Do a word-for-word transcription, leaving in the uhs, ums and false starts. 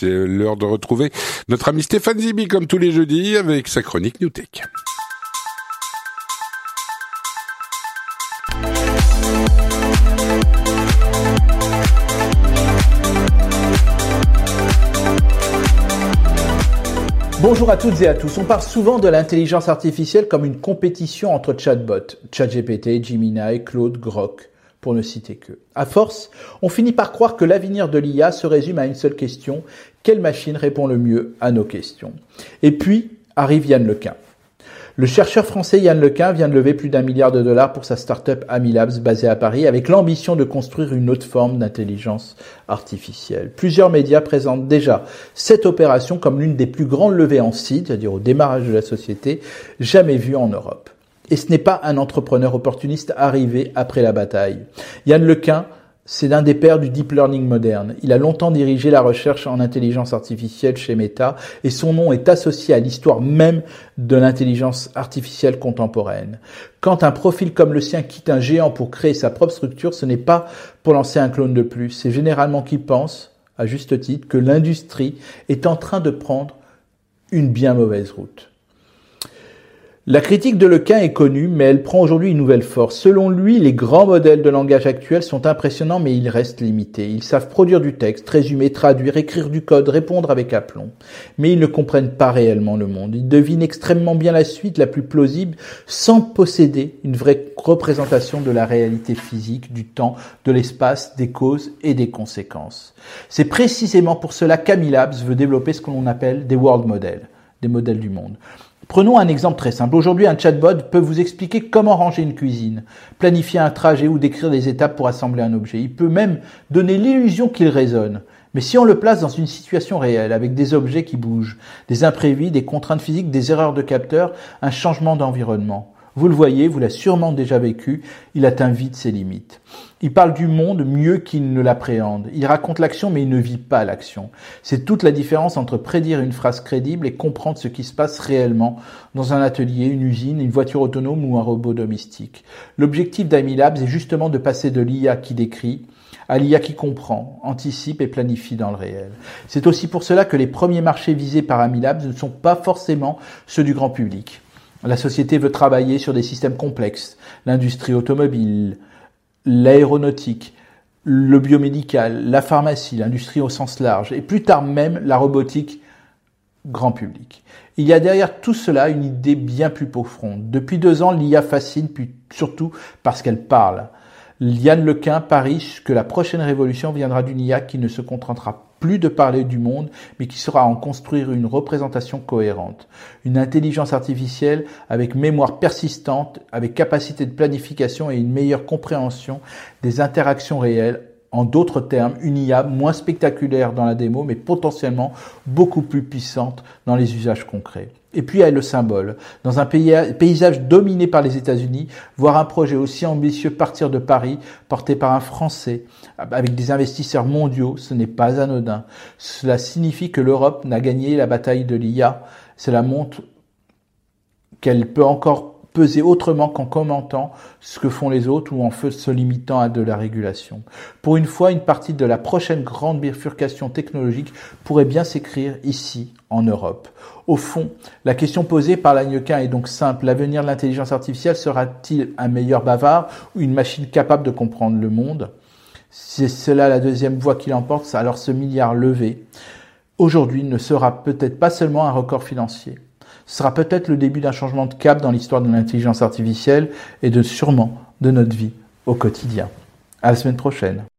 C'est l'heure de retrouver notre ami Stéphane Zibi comme tous les jeudis avec sa chronique NewTech. Bonjour à toutes et à tous. On parle souvent de l'intelligence artificielle comme une compétition entre chatbots, ChatGPT, Gemini, Claude, Grok, pour ne citer que. À force, on finit par croire que l'avenir de l'I A se résume à une seule question: quelle machine répond le mieux à nos questions? Et puis, arrive Yann Lequin. Le chercheur français Yann Lequin vient de lever plus d'un milliard de dollars pour sa start-up Amilabs basée à Paris avec l'ambition de construire une autre forme d'intelligence artificielle. Plusieurs médias présentent déjà cette opération comme l'une des plus grandes levées en seed, c'est-à-dire au démarrage de la société, jamais vues en Europe. Et ce n'est pas un entrepreneur opportuniste arrivé après la bataille. Yann Lequin, c'est l'un des pères du deep learning moderne. Il a longtemps dirigé la recherche en intelligence artificielle chez Meta et son nom est associé à l'histoire même de l'intelligence artificielle contemporaine. Quand un profil comme le sien quitte un géant pour créer sa propre structure, ce n'est pas pour lancer un clone de plus. C'est généralement qu'il pense, à juste titre, que l'industrie est en train de prendre une bien mauvaise route. La critique de Lequin est connue, mais elle prend aujourd'hui une nouvelle force. Selon lui, les grands modèles de langage actuels sont impressionnants, mais ils restent limités. Ils savent produire du texte, résumer, traduire, écrire du code, répondre avec aplomb. Mais ils ne comprennent pas réellement le monde. Ils devinent extrêmement bien la suite la plus plausible, sans posséder une vraie représentation de la réalité physique, du temps, de l'espace, des causes et des conséquences. C'est précisément pour cela qu'Amilabs veut développer ce que l'on appelle des world models, des modèles du monde. Prenons un exemple très simple. Aujourd'hui, un chatbot peut vous expliquer comment ranger une cuisine, planifier un trajet ou décrire des étapes pour assembler un objet. Il peut même donner l'illusion qu'il raisonne. Mais si on le place dans une situation réelle, avec des objets qui bougent, des imprévus, des contraintes physiques, des erreurs de capteur, un changement d'environnement, vous le voyez, vous l'avez sûrement déjà vécu, il atteint vite ses limites. Il parle du monde mieux qu'il ne l'appréhende. Il raconte l'action, mais il ne vit pas l'action. C'est toute la différence entre prédire une phrase crédible et comprendre ce qui se passe réellement dans un atelier, une usine, une voiture autonome ou un robot domestique. L'objectif d'Amilabs est justement de passer de l'I A qui décrit à l'I A qui comprend, anticipe et planifie dans le réel. C'est aussi pour cela que les premiers marchés visés par Amilabs ne sont pas forcément ceux du grand public. La société veut travailler sur des systèmes complexes, l'industrie automobile, l'aéronautique, le biomédical, la pharmacie, l'industrie au sens large, et plus tard même la robotique grand public. Il y a derrière tout cela une idée bien plus profonde. Depuis deux ans, l'I A fascine, puis surtout parce qu'elle parle. Yann Lequin parie que la prochaine révolution viendra d'une I A qui ne se contentera plus de parler du monde, mais qui saura en construire une représentation cohérente. Une intelligence artificielle avec mémoire persistante, avec capacité de planification et une meilleure compréhension des interactions réelles. En d'autres termes, une I A moins spectaculaire dans la démo, mais potentiellement beaucoup plus puissante dans les usages concrets. Et puis il y a le symbole. Dans un paysage dominé par les États-Unis, voir un projet aussi ambitieux partir de Paris, porté par un Français, avec des investisseurs mondiaux, ce n'est pas anodin. Cela signifie que l'Europe n'a gagné la bataille de l'I A. Cela montre qu'elle peut encore peser autrement qu'en commentant ce que font les autres ou en se limitant à de la régulation. Pour une fois, une partie de la prochaine grande bifurcation technologique pourrait bien s'écrire ici, en Europe. Au fond, la question posée par Yann Lequin est donc simple. L'avenir de l'intelligence artificielle sera-t-il un meilleur bavard ou une machine capable de comprendre le monde? Si c'est cela la deuxième voie qui l'emporte, alors ce milliard levé, aujourd'hui, ne sera peut-être pas seulement un record financier. Ce sera peut-être le début d'un changement de cap dans l'histoire de l'intelligence artificielle et de sûrement de notre vie au quotidien. À la semaine prochaine.